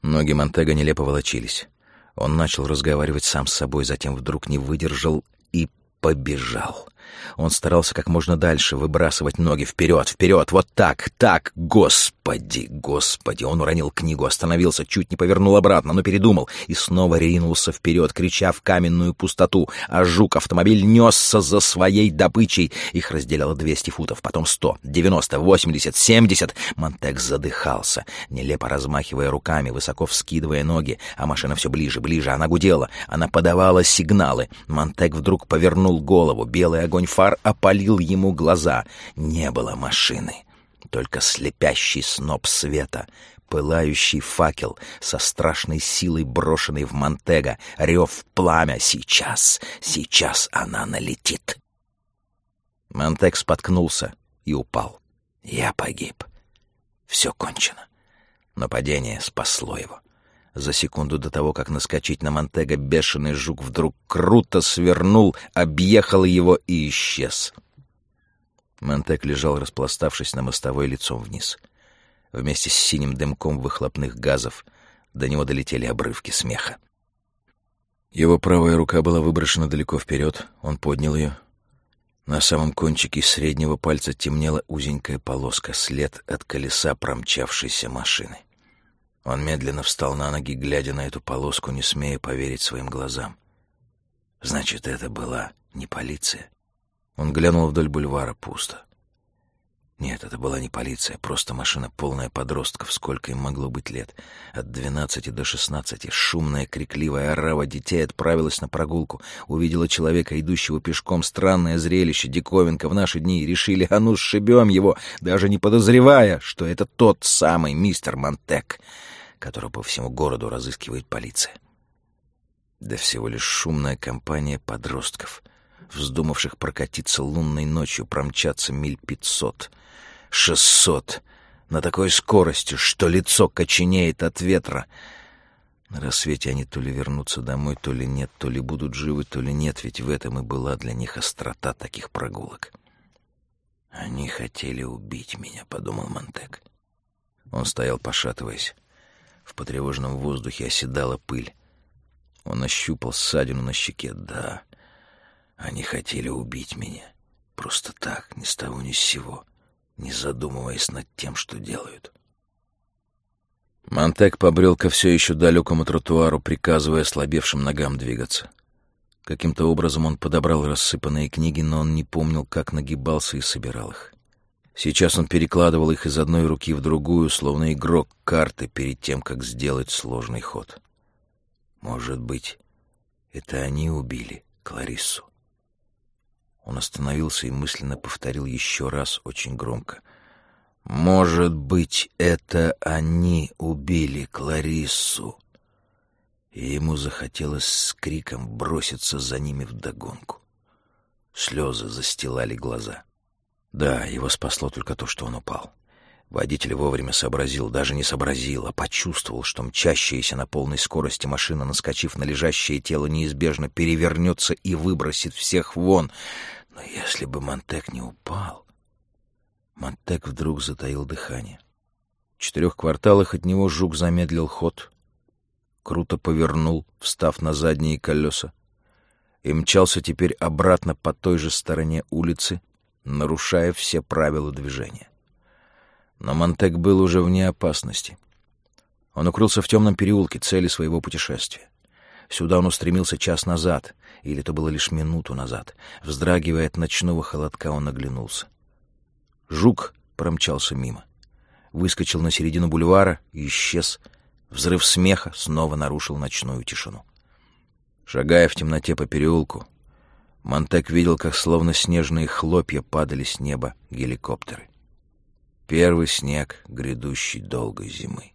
Ноги Монтега нелепо волочились. Он начал разговаривать сам с собой, затем вдруг не выдержал и побежал. Он старался как можно дальше выбрасывать ноги вперед, вперед, вот так, так, господи, господи. Он уронил книгу, остановился, чуть не повернул обратно, но передумал и снова ринулся вперед, крича в каменную пустоту. А жук-автомобиль несся за своей добычей. Их разделяло 200 футов, потом 100, 90, 80, 70. Монтег задыхался, нелепо размахивая руками, высоко вскидывая ноги, а машина все ближе, ближе. Она гудела, она подавала сигналы. Монтег вдруг повернул голову, белый огонь фар опалил ему глаза. Не было машины, только слепящий сноп света, пылающий факел со страшной силой, брошенный в Монтега, рев, пламя. Сейчас, сейчас она налетит. Монтег споткнулся и упал. Я погиб. Все кончено. Но падение спасло его. За секунду до того, как наскочить на Монтега, бешеный жук вдруг круто свернул, объехал его и исчез. Монтег лежал, распластавшись на мостовой, лицом вниз. Вместе с синим дымком выхлопных газов до него долетели обрывки смеха. Его правая рука была выброшена далеко вперед, он поднял ее. На самом кончике среднего пальца темнела узенькая полоска, след от колеса промчавшейся машины. Он медленно встал на ноги, глядя на эту полоску, не смея поверить своим глазам. Значит, это была не полиция. Он глянул вдоль бульвара, пусто. Нет, это была не полиция, просто машина, полная подростков, сколько им могло быть лет. От 12 до 16 шумная, крикливая орава детей отправилась на прогулку. Увидела человека, идущего пешком. Странное зрелище, диковинка в наши дни. Решили, а ну сшибем его, даже не подозревая, что это тот самый мистер Монтег, которого по всему городу разыскивает полиция. Да всего лишь шумная компания подростков, вздумавших прокатиться лунной ночью, промчаться миль 500, 600, на такой скорости, что лицо коченеет от ветра. На рассвете они то ли вернутся домой, то ли нет, то ли будут живы, то ли нет, ведь в этом и была для них острота таких прогулок. «Они хотели убить меня», — подумал Монтег. Он стоял, пошатываясь. В потревоженном воздухе оседала пыль. Он ощупал ссадину на щеке. Да, они хотели убить меня. Просто так, ни с того ни с сего, не задумываясь над тем, что делают. Монтег побрел ко все еще далекому тротуару, приказывая ослабевшим ногам двигаться. Каким-то образом он подобрал рассыпанные книги, но он не помнил, как нагибался и собирал их. Сейчас он перекладывал их из одной руки в другую, словно игрок карты, перед тем, как сделать сложный ход. Может быть, это они убили Клариссу? Он остановился и мысленно повторил еще раз очень громко. «Может быть, это они убили Клариссу?» И ему захотелось с криком броситься за ними вдогонку. Слезы застилали глаза. Да, его спасло только то, что он упал. Водитель вовремя сообразил, даже не сообразил, а почувствовал, что мчащаяся на полной скорости машина, наскочив на лежащее тело, неизбежно перевернется и выбросит всех вон. Но если бы Монтег не упал... Монтег вдруг затаил дыхание. В 4 кварталах от него жук замедлил ход, круто повернул, встав на задние колеса, и мчался теперь обратно по той же стороне улицы, нарушая все правила движения. Но Монтег был уже вне опасности. Он укрылся в темном переулке, цели своего путешествия. Сюда он устремился час назад, или то было лишь минуту назад. Вздрагивая от ночного холодка, он оглянулся. Жук промчался мимо, выскочил на середину бульвара и исчез. Взрыв смеха снова нарушил ночную тишину. Шагая в темноте по переулку, Монтег видел, как словно снежные хлопья падали с неба геликоптеры. Первый снег грядущей долгой зимы.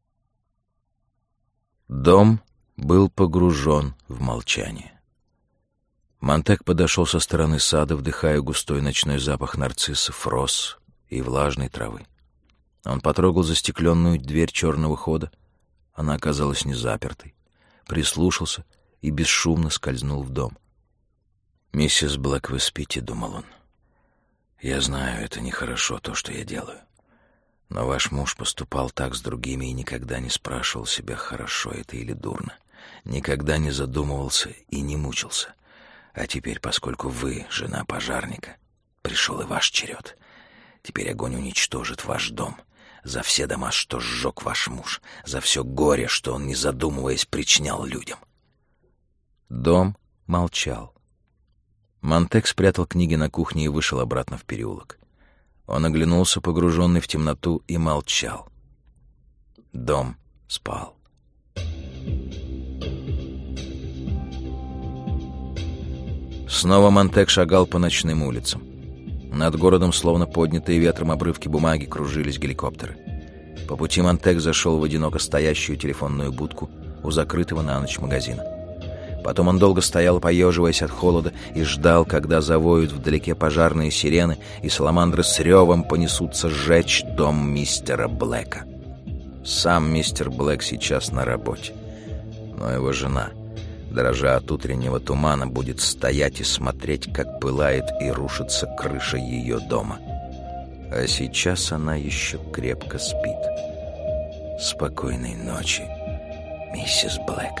Дом был погружен в молчание. Монтег подошел со стороны сада, вдыхая густой ночной запах нарциссов, роз и влажной травы. Он потрогал застекленную дверь черного хода. Она оказалась не запертой. Прислушался и бесшумно скользнул в дом. «Миссис Блэк, вы спите», — думал он. «Я знаю, это нехорошо, то, что я делаю. Но ваш муж поступал так с другими и никогда не спрашивал себя, хорошо это или дурно. Никогда не задумывался и не мучился. А теперь, поскольку вы жена пожарника, пришел и ваш черед. Теперь огонь уничтожит ваш дом. За все дома, что сжег ваш муж. За все горе, что он, не задумываясь, причинял людям. Дом молчал. Монтек спрятал книги на кухне и вышел обратно в переулок. Он оглянулся, погруженный в темноту, и молчал. Дом спал. Снова Монтек шагал по ночным улицам. Над городом, словно поднятые ветром обрывки бумаги, кружились геликоптеры. По пути Монтек зашел в одиноко стоящую телефонную будку у закрытого на ночь магазина. Потом он долго стоял, поеживаясь от холода, и ждал, когда завоют вдалеке пожарные сирены, и саламандры с ревом понесутся сжечь дом мистера Блэка. Сам мистер Блэк сейчас на работе, но его жена, дрожа от утреннего тумана, будет стоять и смотреть, как пылает и рушится крыша ее дома. А сейчас она еще крепко спит. Спокойной ночи, миссис Блэк.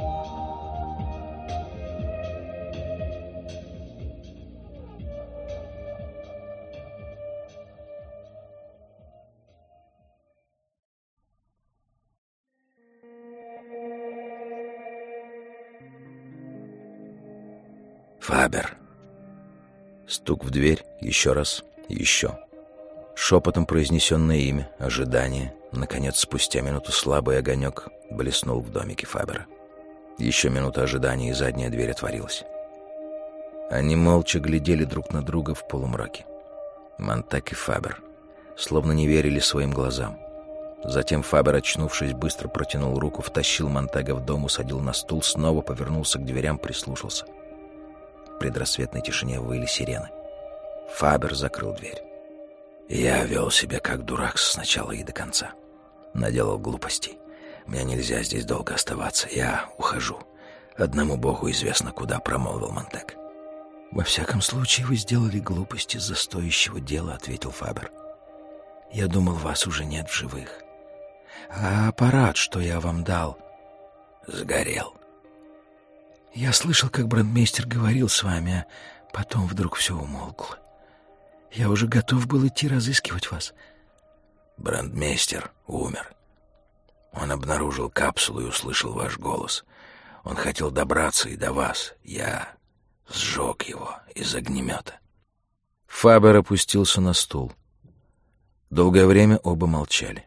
Фабер. Стук в дверь, еще раз, еще. Шепотом произнесенное имя, ожидание. Наконец, спустя минуту слабый огонек блеснул в домике Фабера. Еще минута ожидания, и задняя дверь отворилась. Они молча глядели друг на друга в полумраке. Монтек и Фабер словно не верили своим глазам. Затем Фабер, очнувшись, быстро протянул руку, втащил Монтега в дом, усадил на стул, снова повернулся к дверям, прислушался. В предрассветной тишине выли сирены. Фабер закрыл дверь. Я вел себя как дурак с начала и до конца. Наделал глупостей. Мне нельзя здесь долго оставаться. Я ухожу. Одному Богу известно куда, промолвил Монтек. Во всяком случае, вы сделали глупость из-за стоящего дела, ответил Фабер. Я думал, вас уже нет в живых. А аппарат, что я вам дал, сгорел. Я слышал, как брандмейстер говорил с вами, а потом вдруг все умолкло. Я уже готов был идти разыскивать вас. Брандмейстер умер. Он обнаружил капсулу и услышал ваш голос. Он хотел добраться и до вас. Я сжег его из огнемета. Фабер опустился на стул. Долгое время оба молчали.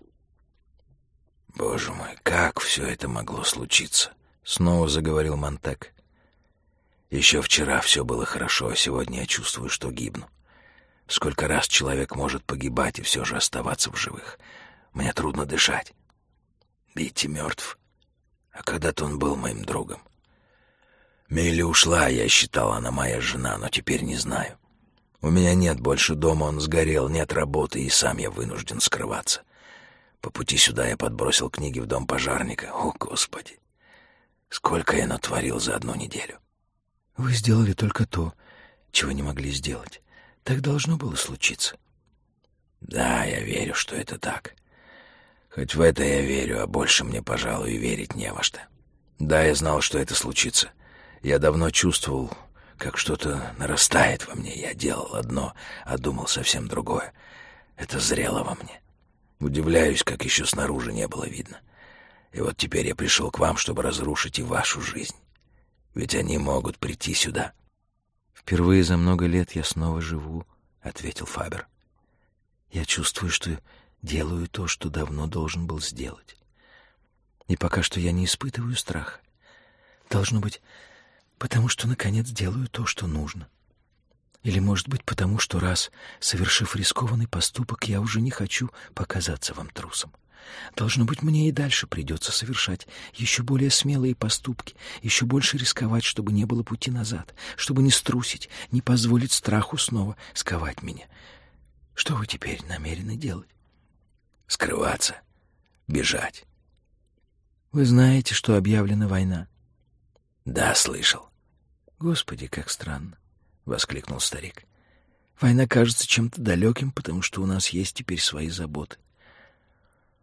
«Боже мой, как все это могло случиться?» — снова заговорил Монтек. «Еще вчера все было хорошо, а сегодня я чувствую, что гибну. Сколько раз человек может погибать и все же оставаться в живых. Мне трудно дышать. Битти мертв, а когда-то он был моим другом. Милли ушла, я считал, она моя жена, но теперь не знаю. У меня нет больше дома, он сгорел, нет работы, и сам я вынужден скрываться. По пути сюда я подбросил книги в дом пожарника. О, Господи! Сколько я натворил за одну неделю!» «Вы сделали только то, чего не могли сделать. Так должно было случиться». «Да, я верю, что это так. Хоть в это я верю, а больше мне, пожалуй, верить не во что. Да, я знал, что это случится. Я давно чувствовал, как что-то нарастает во мне. Я делал одно, а думал совсем другое. Это зрело во мне. Удивляюсь, как еще снаружи не было видно. И вот теперь я пришел к вам, чтобы разрушить и вашу жизнь. Ведь они могут прийти сюда». «Впервые за много лет я снова живу», — ответил Фабер. «Я чувствую, что делаю то, что давно должен был сделать. И пока что я не испытываю страха. Должно быть, потому что, наконец, делаю то, что нужно. Или, может быть, потому что, раз совершив рискованный поступок, я уже не хочу показаться вам трусом. Должно быть, мне и дальше придется совершать еще более смелые поступки, еще больше рисковать, чтобы не было пути назад, чтобы не струсить, не позволить страху снова сковать меня. Что вы теперь намерены делать?» «Скрываться, бежать». «Вы знаете, что объявлена война?» «Да, слышал». «Господи, как странно», — воскликнул старик. «Война кажется чем-то далеким, потому что у нас есть теперь свои заботы.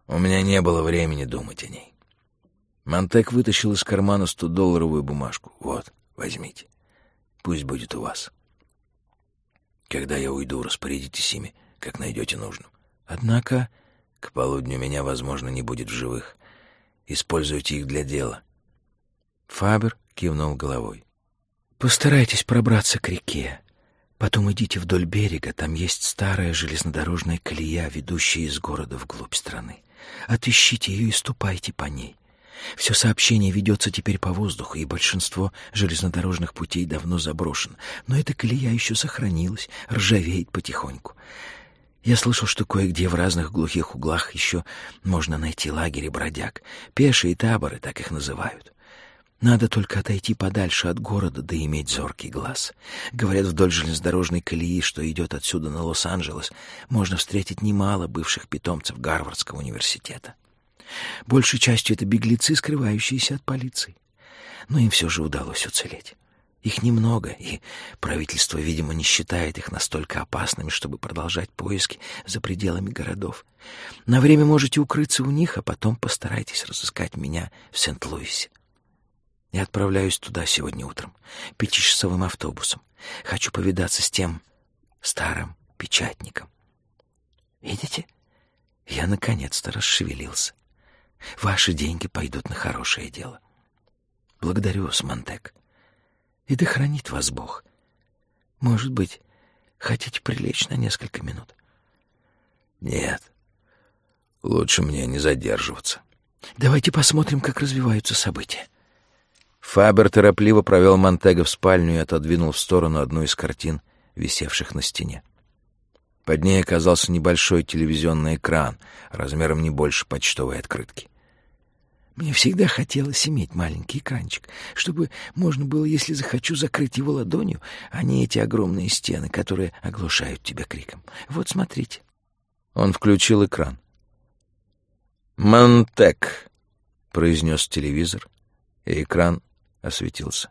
У меня не было времени думать о ней. Монтек вытащил из кармана 100-долларовую бумажку. Вот, возьмите. Пусть будет у вас. Когда я уйду, распорядитесь ими, как найдете нужным. Однако к полудню меня, возможно, не будет в живых. Используйте их для дела. Фабер кивнул головой. Постарайтесь пробраться к реке. Потом идите вдоль берега, там есть старая железнодорожная колея, ведущая из города вглубь страны. Отыщите ее и ступайте по ней. Все сообщение ведется теперь по воздуху, и большинство железнодорожных путей давно заброшено. Но эта колея еще сохранилась, ржавеет потихоньку. Я слышал, что кое-где в разных глухих углах еще можно найти лагеря бродяг. Пешие таборы, так их называют. Надо только отойти подальше от города, да иметь зоркий глаз. Говорят, вдоль железнодорожной колеи, что идет отсюда на Лос-Анджелес, можно встретить немало бывших питомцев Гарвардского университета. Большей частью это беглецы, скрывающиеся от полиции. Но им все же удалось уцелеть. Их немного, и правительство, видимо, не считает их настолько опасными, чтобы продолжать поиски за пределами городов. На время можете укрыться у них, а потом постарайтесь разыскать меня в Сент-Луисе. Я отправляюсь туда сегодня утром, 5-часовым автобусом. Хочу повидаться с тем старым печатником. Видите? Я наконец-то расшевелился. Ваши деньги пойдут на хорошее дело. Благодарю вас, Монтек. И да хранит вас Бог. Может быть, хотите прилечь на несколько минут? Нет. Лучше мне не задерживаться. Давайте посмотрим, как развиваются события. Фабер торопливо провел Монтега в спальню и отодвинул в сторону одну из картин, висевших на стене. Под ней оказался небольшой телевизионный экран, размером не больше почтовой открытки. Мне всегда хотелось иметь маленький экранчик, чтобы можно было, если захочу, закрыть его ладонью, а не эти огромные стены, которые оглушают тебя криком. Вот смотрите. Он включил экран. «Монтек», — произнес телевизор, и экран осветился.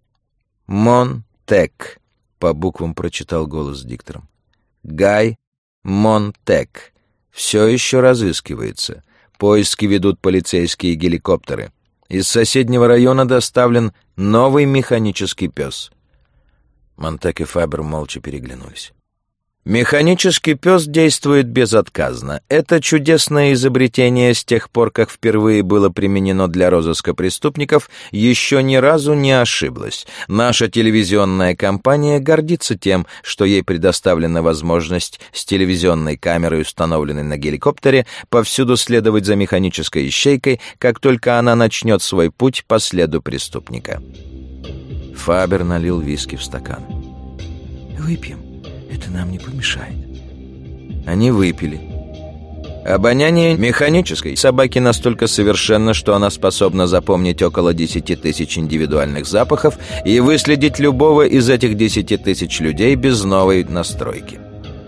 «Монтек», — по буквам прочитал голос с диктором. «Гай Монтек. Все еще разыскивается. Поиски ведут полицейские геликоптеры. Из соседнего района доставлен новый механический пес». Монтек и Фабер молча переглянулись. «Механический пес действует безотказно. Это чудесное изобретение с тех пор, как впервые было применено для розыска преступников, еще ни разу не ошиблось. Наша телевизионная компания гордится тем, что ей предоставлена возможность с телевизионной камерой, установленной на геликоптере, повсюду следовать за механической ищейкой, как только она начнет свой путь по следу преступника». Фабер налил виски в стакан. «Выпьем. Это нам не помешает». Они выпили. Обоняние механической собаки настолько совершенно, что она способна запомнить около 10 тысяч индивидуальных запахов и выследить любого из этих 10 тысяч людей без новой настройки.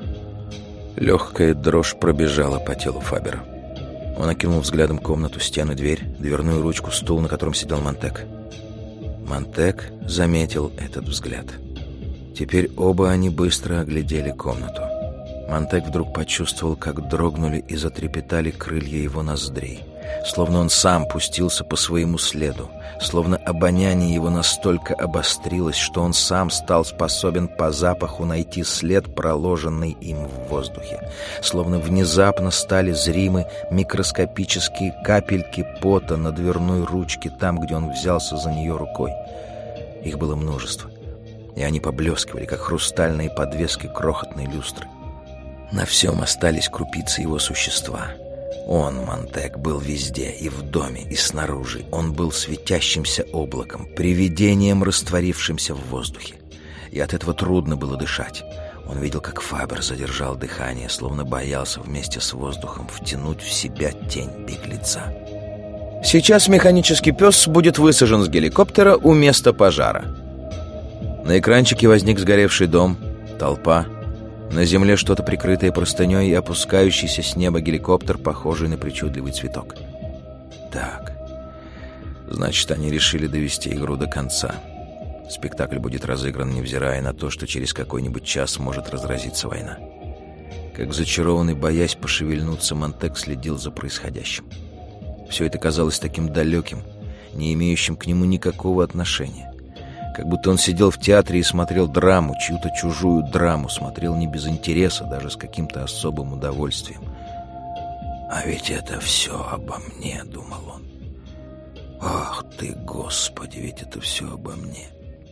Легкая дрожь пробежала по телу Фабера. Он окинул взглядом комнату, стены, дверь, дверную ручку, стул, на котором сидел Монтек. Монтек заметил этот взгляд. Теперь оба они быстро оглядели комнату. Монтек вдруг почувствовал, как дрогнули и затрепетали крылья его ноздрей. Словно он сам пустился по своему следу. Словно обоняние его настолько обострилось, что он сам стал способен по запаху найти след, проложенный им в воздухе. Словно внезапно стали зримы микроскопические капельки пота на дверной ручке, там, где он взялся за нее рукой. Их было множество, и они поблескивали, как хрустальные подвески крохотной люстры. На всем остались крупицы его существа. Он, Монтек, был везде, и в доме, и снаружи. Он был светящимся облаком, привидением, растворившимся в воздухе. И от этого трудно было дышать. Он видел, как Фабер задержал дыхание, словно боялся вместе с воздухом втянуть в себя тень беглеца. «Сейчас механический пес будет высажен с геликоптера у места пожара». На экранчике возник сгоревший дом, толпа. На земле что-то прикрытое простыней и опускающийся с неба геликоптер, похожий на причудливый цветок. Так, значит, они решили довести игру до конца. Спектакль будет разыгран, невзирая на то, что через какой-нибудь час может разразиться война. Как зачарованный, боясь пошевельнуться, Монтек следил за происходящим. Все это казалось таким далеким, не имеющим к нему никакого отношения. Как будто он сидел в театре и смотрел драму, чью-то чужую драму, смотрел не без интереса, даже с каким-то особым удовольствием. «А ведь это все обо мне», — думал он. «Ах ты, Господи, ведь это все обо мне».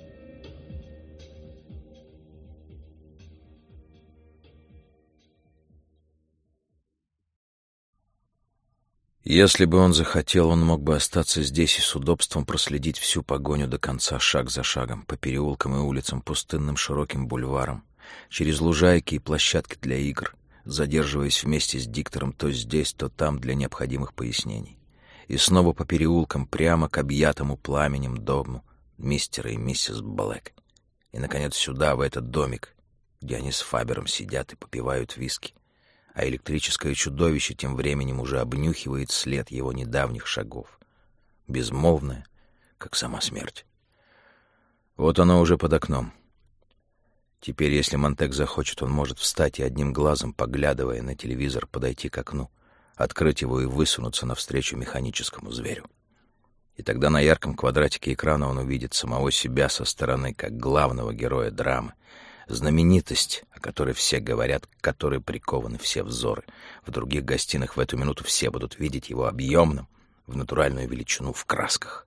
Если бы он захотел, он мог бы остаться здесь и с удобством проследить всю погоню до конца, шаг за шагом, по переулкам и улицам, пустынным широким бульварам, через лужайки и площадки для игр, задерживаясь вместе с диктором то здесь, то там для необходимых пояснений. И снова по переулкам прямо к объятому пламенем дому мистера и миссис Блэк. И, наконец, сюда, в этот домик, где они с Фабером сидят и попивают виски. А электрическое чудовище тем временем уже обнюхивает след его недавних шагов. Безмолвное, как сама смерть. Вот оно уже под окном. Теперь, если Монтек захочет, он может встать и одним глазом, поглядывая на телевизор, подойти к окну, открыть его и высунуться навстречу механическому зверю. И тогда на ярком квадратике экрана он увидит самого себя со стороны, как главного героя драмы, знаменитость, о которой все говорят, к которой прикованы все взоры. В других гостиных в эту минуту все будут видеть его объемным, в натуральную величину, в красках.